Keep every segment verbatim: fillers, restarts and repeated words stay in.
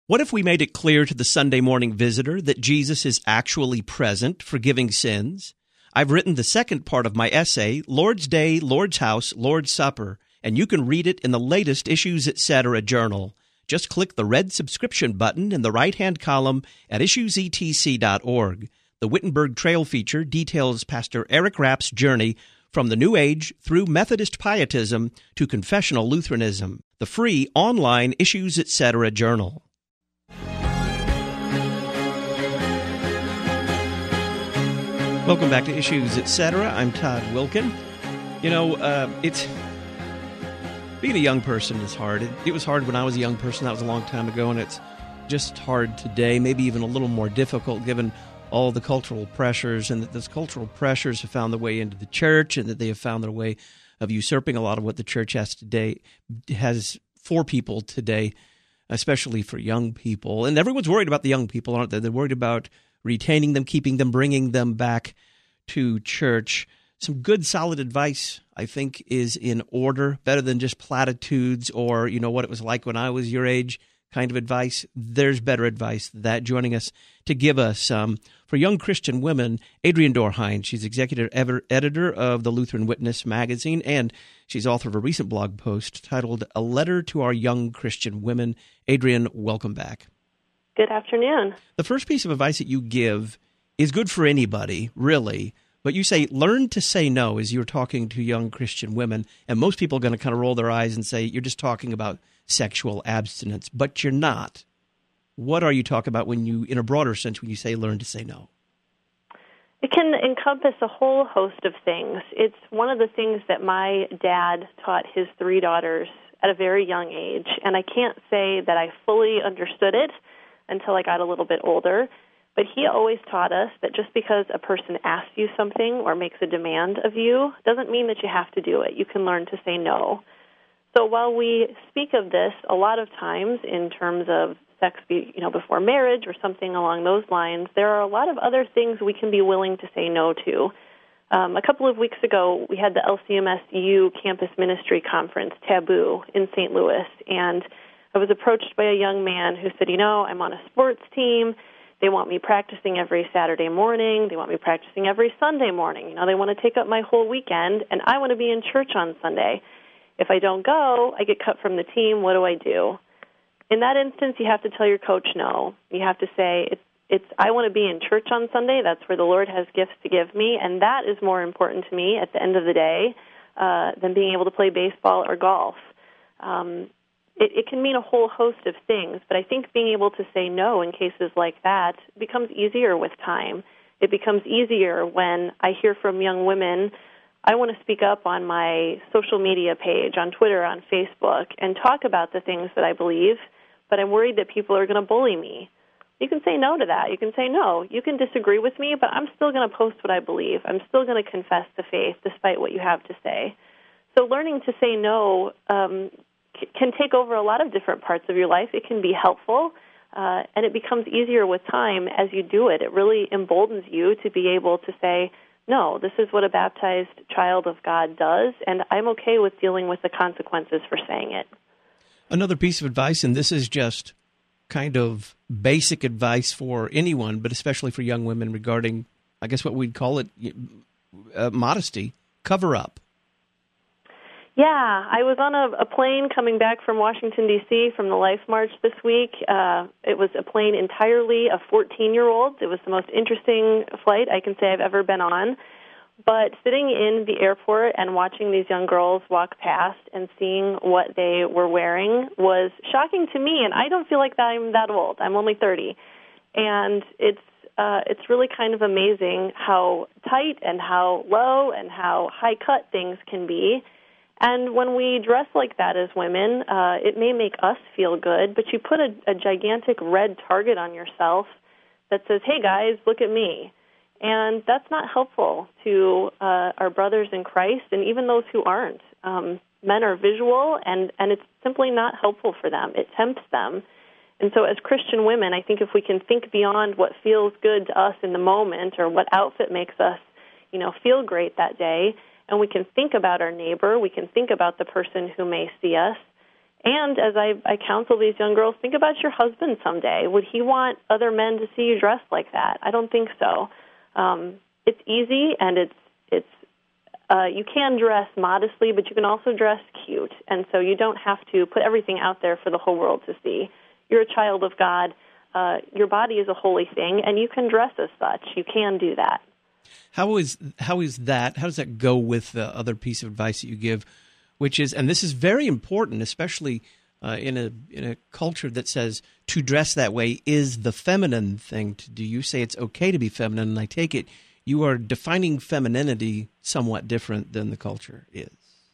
What if we made it clear to the Sunday morning visitor that Jesus is actually present, forgiving sins? I've written the second part of my essay, Lord's Day, Lord's House, Lord's Supper, and you can read it in the latest Issues Etc. journal. Just click the red subscription button in the right-hand column at issues e t c dot org. The Wittenberg Trail feature details Pastor Eric Rapp's journey from the New Age through Methodist Pietism to confessional Lutheranism. The free online Issues Etc. journal. Welcome back to Issues Etc. I'm Todd Wilkin. You know, uh, it's being a young person is hard. It, it was hard when I was a young person. That was a long time ago, and it's just hard today, maybe even a little more difficult given all the cultural pressures, and that those cultural pressures have found their way into the church, and that they have found their way of usurping a lot of what the church has today, has for people today, especially for young people. And everyone's worried about the young people, aren't they? They're worried about retaining them, keeping them, bringing them back to church. Some good, solid advice, I think, is in order, better than just platitudes or, you know, what it was like when I was your age kind of advice. There's better advice than that. Joining us to give us um, for young Christian women, Adrienne Dorrhein. She's executive editor of the Lutheran Witness magazine, and she's author of a recent blog post titled A Letter to Our Young Christian Women. Adrienne, welcome back. Good afternoon. The first piece of advice that you give is good for anybody, really. But you say, learn to say no as you're talking to young Christian women. And most people are going to kind of roll their eyes and say, you're just talking about sexual abstinence. But you're not. What are you talking about when you, in a broader sense, when you say learn to say no? It can encompass a whole host of things. It's one of the things that my dad taught his three daughters at a very young age. And I can't say that I fully understood it until I got a little bit older. But he always taught us that just because a person asks you something or makes a demand of you doesn't mean that you have to do it. You can learn to say no. So while we speak of this a lot of times in terms of sex be, you know, before marriage or something along those lines, there are a lot of other things we can be willing to say no to. Um, a couple of weeks ago, we had the L C M S U Campus Ministry Conference, Taboo, in Saint Louis, and I was approached by a young man who said, you know, I'm on a sports team. They want me practicing every Saturday morning. They want me practicing every Sunday morning. You know, they want to take up my whole weekend, and I want to be in church on Sunday. If I don't go, I get cut from the team. What do I do? In that instance, you have to tell your coach no. You have to say, it's, it's I want to be in church on Sunday. That's where the Lord has gifts to give me, and that is more important to me at the end of the day uh, than being able to play baseball or golf. Um It, it can mean a whole host of things, but I think being able to say no in cases like that becomes easier with time. It becomes easier when I hear from young women, I want to speak up on my social media page, on Twitter, on Facebook, and talk about the things that I believe, but I'm worried that people are going to bully me. You can say no to that. You can say, no, you can disagree with me, but I'm still going to post what I believe. I'm still going to confess the faith despite what you have to say. So learning to say no um can take over a lot of different parts of your life. It can be helpful, uh, and it becomes easier with time as you do it. It really emboldens you to be able to say, no, this is what a baptized child of God does, and I'm okay with dealing with the consequences for saying it. Another piece of advice, and this is just kind of basic advice for anyone, but especially for young women regarding, I guess what we'd call it, uh, modesty, cover up. Yeah, I was on a, a plane coming back from Washington, D C from the Life March this week. Uh, it was a plane entirely of fourteen-year-olds. It was the most interesting flight I can say I've ever been on. But sitting in the airport and watching these young girls walk past and seeing what they were wearing was shocking to me, and I don't feel like I'm that old. I'm only thirty. And it's uh, it's really kind of amazing how tight and how low and how high-cut things can be. And when we dress like that as women, uh, it may make us feel good, but you put a, a gigantic red target on yourself that says, hey, guys, look at me. And that's not helpful to uh, our brothers in Christ and even those who aren't. Um, men are visual, and, and it's simply not helpful for them. It tempts them. And so as Christian women, I think if we can think beyond what feels good to us in the moment or what outfit makes us, you know, feel great that day, and we can think about our neighbor, we can think about the person who may see us, And as I, I counsel these young girls, think about your husband someday. Would he want other men to see you dressed like that? I don't think so. Um, it's easy, and it's it's uh, you can dress modestly, but you can also dress cute. And so you don't have to put everything out there for the whole world to see. You're a child of God. Uh, your body is a holy thing, and you can dress as such. You can do that. How is how is that? How does that go with the other piece of advice that you give, which is, and this is very important, especially uh, in a in a culture that says to dress that way is the feminine thing to do. You say it's okay to be feminine, and I take it you are defining femininity somewhat different than the culture is.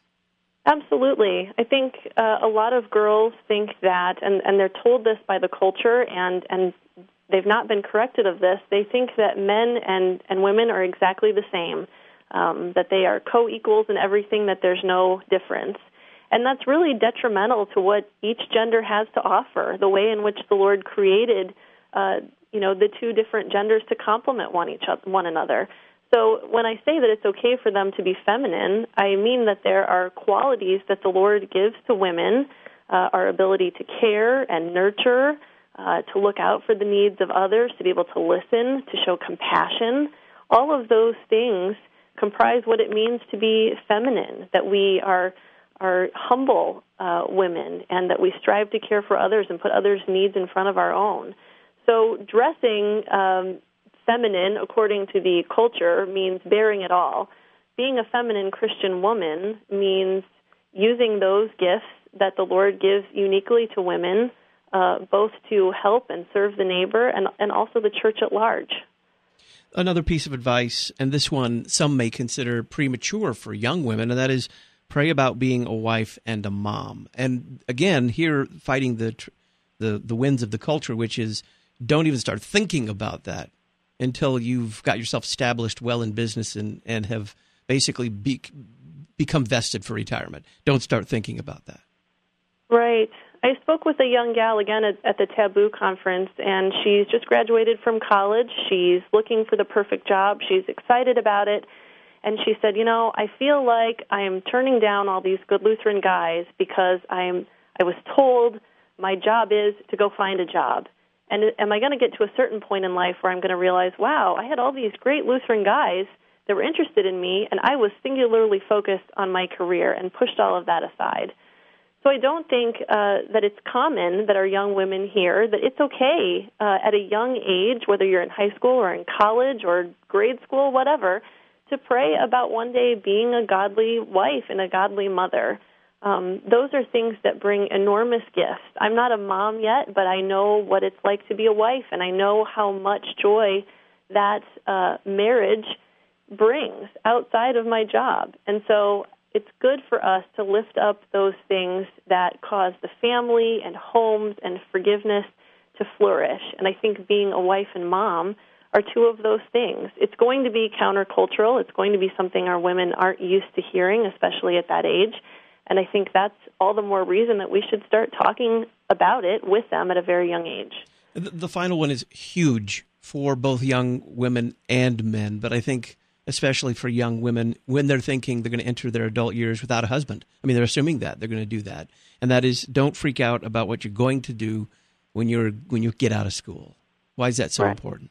Absolutely. I think uh, a lot of girls think that, and, and they're told this by the culture, and, and they've not been corrected of this. They think that men and, and women are exactly the same, um, that they are co-equals in everything, that there's no difference. And that's really detrimental to what each gender has to offer, the way in which the Lord created uh, you know, the two different genders to complement one each other, one another. So when I say that it's okay for them to be feminine, I mean that there are qualities that the Lord gives to women, uh, our ability to care and nurture, uh, to look out for the needs of others, to be able to listen, to show compassion. All of those things comprise what it means to be feminine, that we are are humble uh, women, and that we strive to care for others and put others' needs in front of our own. So dressing um, feminine, according to the culture, means bearing it all. Being a feminine Christian woman means using those gifts that the Lord gives uniquely to women, uh, both to help and serve the neighbor and, and also the church at large. Another piece of advice, and this one some may consider premature for young women, and that is pray about being a wife and a mom. And again, here fighting the the, the winds of the culture, which is don't even start thinking about that until you've got yourself established well in business and, and have basically be, become vested for retirement. Don't start thinking about that. Right. I spoke with a young gal again at, at the Taboo Conference, and she's just graduated from college. She's looking for the perfect job. She's excited about it. And she said, you know, I feel like I am turning down all these good Lutheran guys because I'm I was told my job is to go find a job. And am I going to get to a certain point in life where I'm going to realize, wow, I had all these great Lutheran guys that were interested in me, and I was singularly focused on my career and pushed all of that aside. So I don't think uh, that it's common that our young women hear that it's okay uh, at a young age, whether you're in high school or in college or grade school, whatever, to pray about one day being a godly wife and a godly mother. Um, those are things that bring enormous gifts. I'm not a mom yet, but I know what it's like to be a wife, and I know how much joy that uh, marriage brings outside of my job. And so it's good for us to lift up those things that cause the family and homes and forgiveness to flourish. And I think being a wife and mom are two of those things. It's going to be countercultural. It's going to be something our women aren't used to hearing, especially at that age. And I think that's all the more reason that we should start talking about it with them at a very young age. The, the final one is huge for both young women and men, but I think especially for young women, when they're thinking they're going to enter their adult years without a husband. I mean, they're assuming that. They're going to do that. And that is, don't freak out about what you're going to do when you're when you get out of school. Why is that so right. important?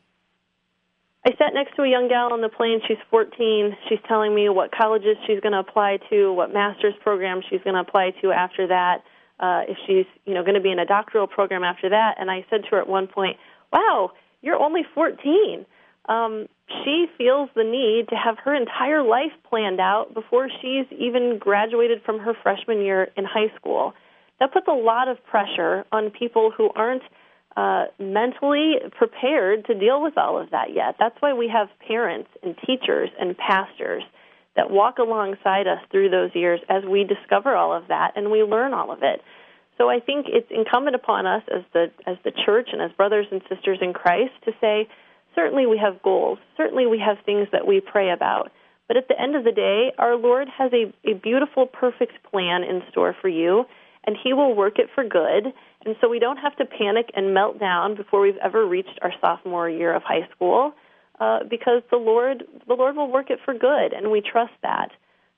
I sat next to a young gal on the plane. She's fourteen. She's telling me what colleges she's going to apply to, what master's program she's going to apply to after that, uh, if she's you know going to be in a doctoral program after that. And I said to her at one point, wow, you're only fourteen. Um, she feels the need to have her entire life planned out before she's even graduated from her freshman year in high school. That puts a lot of pressure on people who aren't Uh, mentally prepared to deal with all of that yet. That's why we have parents and teachers and pastors that walk alongside us through those years as we discover all of that and we learn all of it. So I think it's incumbent upon us as the as the church and as brothers and sisters in Christ to say, certainly we have goals, certainly we have things that we pray about, but at the end of the day, our Lord has a, a beautiful, perfect plan in store for you, and He will work it for good. And so we don't have to panic and melt down before we've ever reached our sophomore year of high school, uh, because the Lord the Lord will work it for good, and we trust that.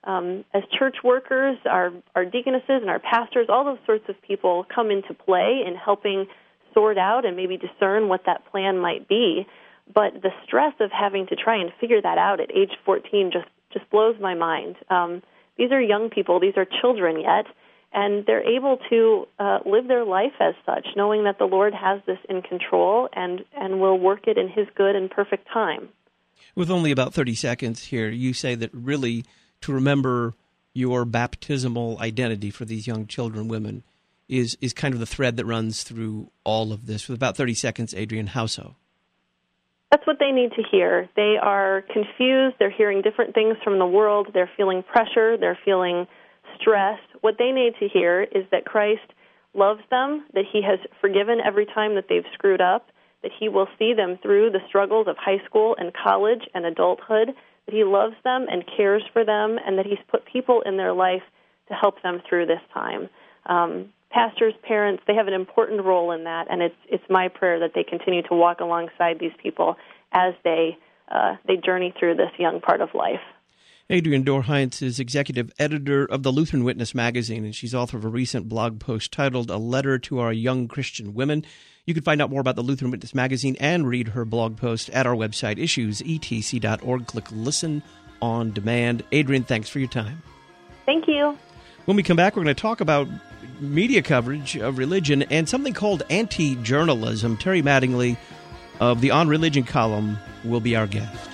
um, as church workers, our, our deaconesses and our pastors, all those sorts of people come into play in helping sort out and maybe discern what that plan might be. But the stress of having to try and figure that out at age fourteen just, just blows my mind. Um, these are young people. These are children yet. And they're able to uh, live their life as such, knowing that the Lord has this in control and, and will work it in His good and perfect time. With only about thirty seconds here, you say that really to remember your baptismal identity for these young children, women, is, is kind of the thread that runs through all of this. With about thirty seconds, Adrienne, how so? That's what they need to hear. They are confused. They're hearing different things from the world. They're feeling pressure. They're feeling stress. What they need to hear is that Christ loves them, that He has forgiven every time that they've screwed up, that He will see them through the struggles of high school and college and adulthood, that He loves them and cares for them, and that He's put people in their life to help them through this time. Um, pastors, parents, they have an important role in that, and it's it's my prayer that they continue to walk alongside these people as they uh, they journey through this young part of life. Adrienne Dorr-Heinz is executive editor of the Lutheran Witness magazine, and she's author of a recent blog post titled A Letter to Our Young Christian Women. You can find out more about the Lutheran Witness magazine and read her blog post at our website, issues e t c dot org. Click Listen on Demand. Adrienne, thanks for your time. Thank you. When we come back, we're going to talk about media coverage of religion and something called anti-journalism. Terry Mattingly of the On Religion column will be our guest.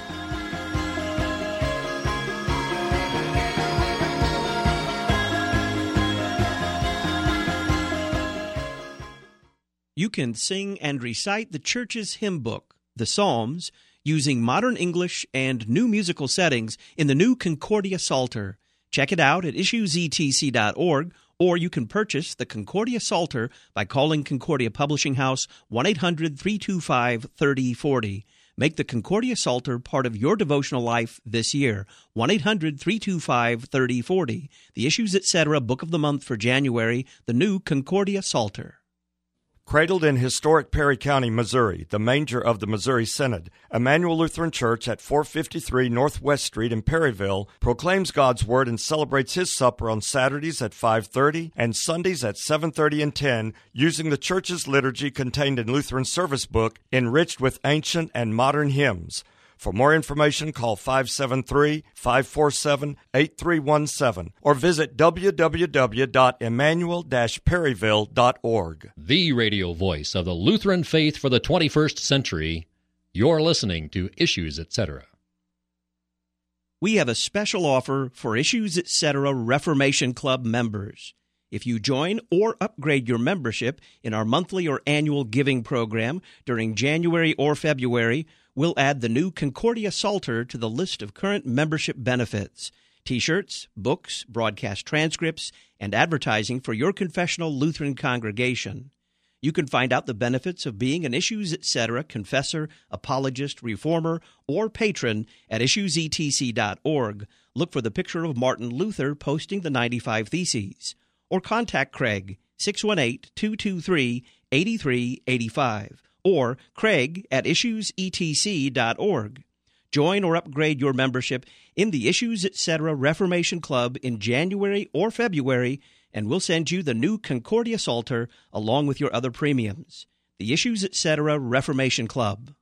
You can sing and recite the church's hymn book, the Psalms, using modern English and new musical settings in the new Concordia Psalter. Check it out at issues e t c dot org, or you can purchase the Concordia Psalter by calling Concordia Publishing House one eight hundred three two five three oh four oh. Make the Concordia Psalter part of your devotional life this year. one eight hundred three two five three oh four oh. The Issues Etc. Book of the Month for January, the new Concordia Psalter. Cradled in historic Perry County, Missouri, the manger of the Missouri Synod, Emmanuel Lutheran Church at four fifty-three Northwest Street in Perryville proclaims God's Word and celebrates His supper on Saturdays at five thirty and Sundays at seven thirty and ten using the church's liturgy contained in Lutheran Service Book, enriched with ancient and modern hymns. For more information, call five seven three, five four seven, eight three one seven or visit w w w dot emmanuel dash perryville dot org. The radio voice of the Lutheran faith for the twenty-first century. You're listening to Issues Etc. We have a special offer for Issues Etc. Reformation Club members. If you join or upgrade your membership in our monthly or annual giving program during January or February, we'll add the new Concordia Psalter to the list of current membership benefits: T-shirts, books, broadcast transcripts, and advertising for your confessional Lutheran congregation. You can find out the benefits of being an Issues Etc. confessor, apologist, reformer, or patron at issues e t c dot org. Look for the picture of Martin Luther posting the ninety-five Theses. Or contact Craig, six one eight, two two three, eight three eight five. Or Craig at issues e t c dot org. Join or upgrade your membership in the Issues Etc. Reformation Club in January or February, and we'll send you the new Concordia Psalter along with your other premiums. The Issues Etc. Reformation Club.